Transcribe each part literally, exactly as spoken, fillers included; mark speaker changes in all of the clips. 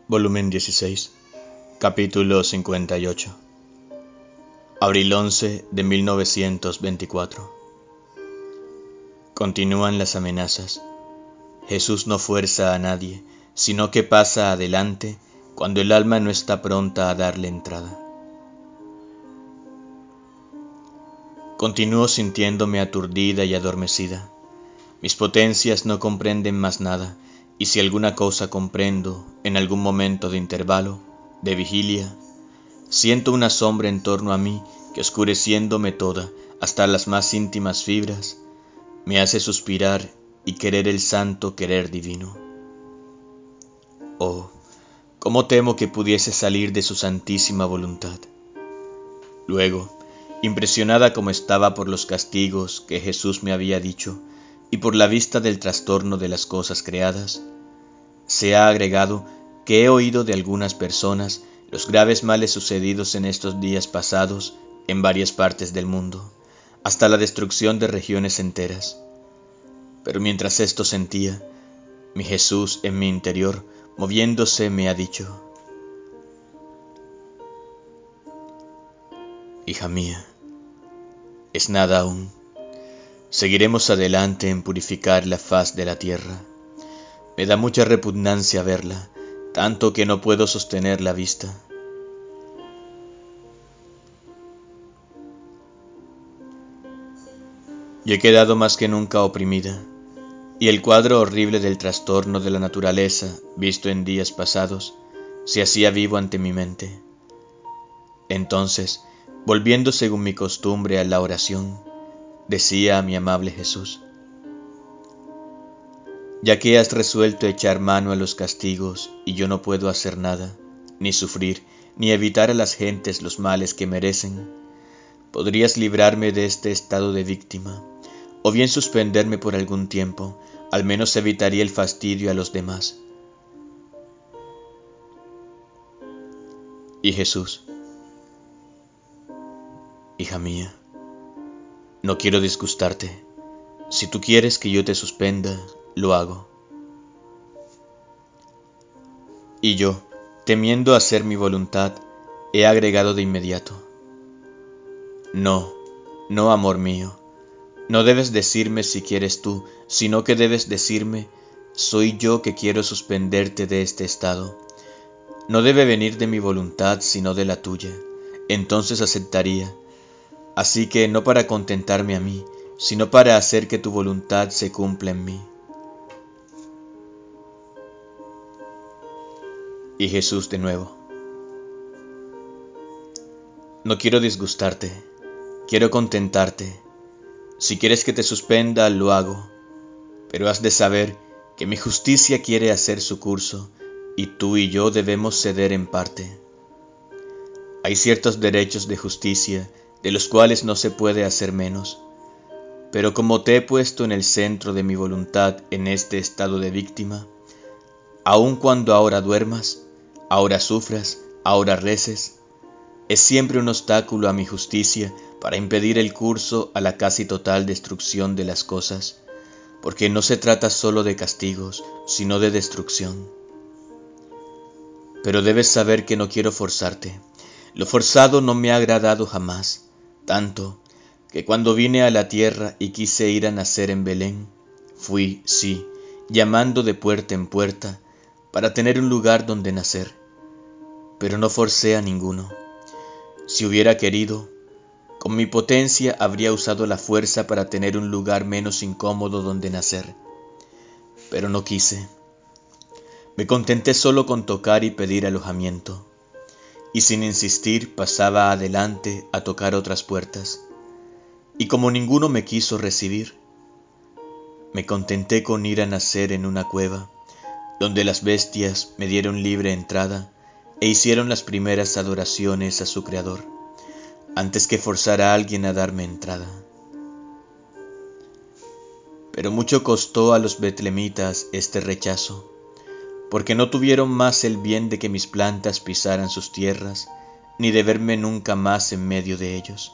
Speaker 1: Volumen dieciséis, capítulo cincuenta y ocho. Abril once de mil novecientos veinticuatro. Continúan las amenazas. Jesús no fuerza a nadie, sino que pasa adelante cuando el alma no está pronta a darle entrada. Continúo sintiéndome aturdida y adormecida. Mis potencias no comprenden más nada, y si alguna cosa comprendo, en algún momento de intervalo, de vigilia, siento una sombra en torno a mí que, oscureciéndome toda, hasta las más íntimas fibras, me hace suspirar y querer el santo querer divino. Oh, cómo temo que pudiese salir de su santísima voluntad. Luego, impresionada como estaba por los castigos que Jesús me había dicho, y por la vista del trastorno de las cosas creadas, se ha agregado que he oído de algunas personas los graves males sucedidos en estos días pasados en varias partes del mundo, hasta la destrucción de regiones enteras. Pero mientras esto sentía, mi Jesús en mi interior, moviéndose, me ha dicho: hija mía, es nada aún. Seguiremos adelante en purificar la faz de la tierra. Me da mucha repugnancia verla, tanto que no puedo sostener la vista. Yo he quedado más que nunca oprimida, y el cuadro horrible del trastorno de la naturaleza, visto en días pasados, se hacía vivo ante mi mente. Entonces, volviendo según mi costumbre a la oración, decía a mi amable Jesús: ya que has resuelto echar mano a los castigos y yo no puedo hacer nada, ni sufrir, ni evitar a las gentes los males que merecen, podrías librarme de este estado de víctima, o bien suspenderme por algún tiempo, al menos evitaría el fastidio a los demás. Y Jesús: hija mía, no quiero disgustarte. Si tú quieres que yo te suspenda, lo hago. Y yo, temiendo hacer mi voluntad, he agregado de inmediato: no, no, amor mío, no debes decirme si quieres tú, sino que debes decirme: soy yo que quiero suspenderte de este estado. No debe venir de mi voluntad, sino de la tuya. Entonces aceptaría. Así que no para contentarme a mí, sino para hacer que tu voluntad se cumpla en mí. Y Jesús de nuevo: no quiero disgustarte, quiero contentarte. Si quieres que te suspenda, lo hago, pero has de saber que mi justicia quiere hacer su curso, y tú y yo debemos ceder en parte. Hay ciertos derechos de justicia de los cuales no se puede hacer menos, pero como te he puesto en el centro de mi voluntad en este estado de víctima, aun cuando ahora duermas, ahora sufras, ahora reces, es siempre un obstáculo a mi justicia para impedir el curso a la casi total destrucción de las cosas, porque no se trata solo de castigos, sino de destrucción. Pero debes saber que no quiero forzarte. Lo forzado no me ha agradado jamás, tanto que cuando vine a la tierra y quise ir a nacer en Belén, fui, sí, llamando de puerta en puerta, para tener un lugar donde nacer, pero no forcé a ninguno. Si hubiera querido, con mi potencia habría usado la fuerza para tener un lugar menos incómodo donde nacer, pero no quise. Me contenté solo con tocar y pedir alojamiento, y sin insistir pasaba adelante a tocar otras puertas, y como ninguno me quiso recibir, me contenté con ir a nacer en una cueva, donde las bestias me dieron libre entrada e hicieron las primeras adoraciones a su Creador, antes que forzar a alguien a darme entrada. Pero mucho costó a los betlemitas este rechazo, porque no tuvieron más el bien de que mis plantas pisaran sus tierras, ni de verme nunca más en medio de ellos.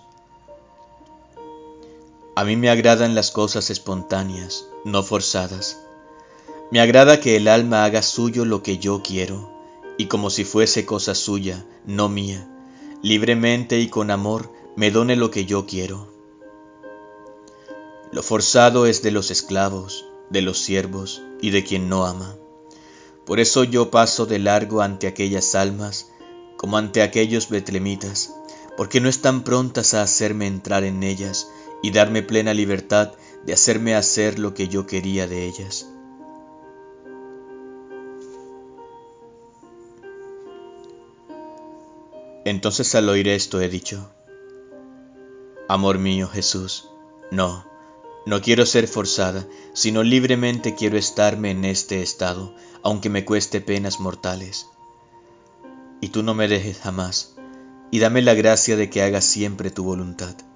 Speaker 1: A mí me agradan las cosas espontáneas, no forzadas. Me agrada que el alma haga suyo lo que yo quiero, y como si fuese cosa suya, no mía, libremente y con amor me done lo que yo quiero. Lo forzado es de los esclavos, de los siervos y de quien no ama. Por eso yo paso de largo ante aquellas almas, como ante aquellos betlemitas, porque no están prontas a hacerme entrar en ellas y darme plena libertad de hacerme hacer lo que yo quería de ellas. Entonces al oír esto he dicho: Amor mío, Jesús, no, no quiero ser forzada, sino libremente quiero estarme en este estado, aunque me cueste penas mortales. Y tú no me dejes jamás, y dame la gracia de que haga siempre tu voluntad.